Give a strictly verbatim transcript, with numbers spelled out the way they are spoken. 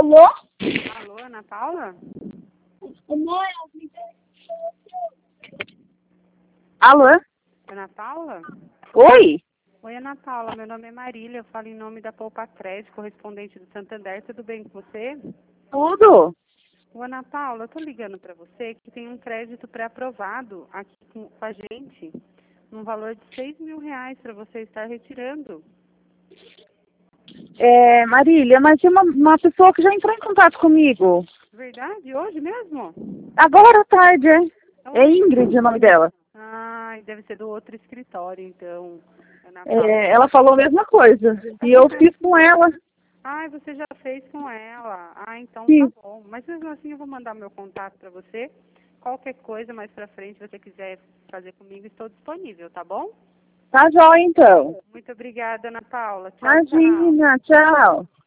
Alô? Alô, Ana Paula? Mãe, alô? Ana Paula? Oi? Oi, Ana Paula, meu nome é Marília, eu falo em nome da Poupa Crédito, correspondente do Santander, tudo bem com você? Tudo? Ô, Ana Paula, eu tô ligando para você que tem um crédito pré-aprovado aqui com, com a gente, num valor de seis mil reais para você estar retirando. É, Marília, mas tem uma, uma pessoa que já entrou em contato comigo. Verdade? Hoje mesmo? Agora à tarde, é? É Onde? Ingrid o nome dela. Ai, deve ser do outro escritório, então, Ana Paula. É, ela falou a mesma coisa. E eu fiz com ela. Ai, você já fez com ela. Ah, então tá Sim. bom. Mas mesmo assim eu vou mandar meu contato para você. Qualquer coisa mais pra frente, se você quiser fazer comigo, estou disponível, tá bom? Tá jóia, então. Muito obrigada, Ana Paula. Tchau, tchau. Imagina, tchau.